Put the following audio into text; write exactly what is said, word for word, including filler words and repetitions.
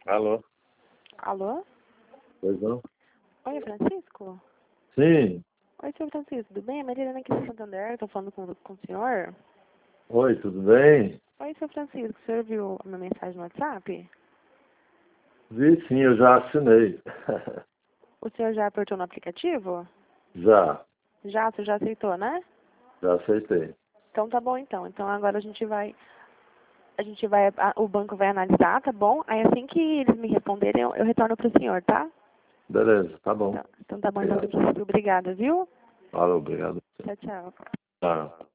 Alô? Alô? Pois não? Oi, Francisco? Sim. Oi, senhor Francisco, tudo bem? A Marilena aqui do Santander, estou falando com, com o senhor. Oi, tudo bem? Oi, senhor Francisco, o senhor viu a minha mensagem no WhatsApp? Vi sim, eu já assinei. O senhor já apertou no aplicativo? Já, Já, o senhor já aceitou, né? já aceitei. Então tá bom então. Então agora a gente vai, a gente vai, a- o banco vai analisar, tá bom? Aí assim que eles me responderem, eu, eu retorno pro senhor, tá? Beleza, tá bom. Então, então tá bom então, Obrigado. senhor Francisco. Obrigada, viu? Falou, obrigado. Tchau, tchau. Tchau.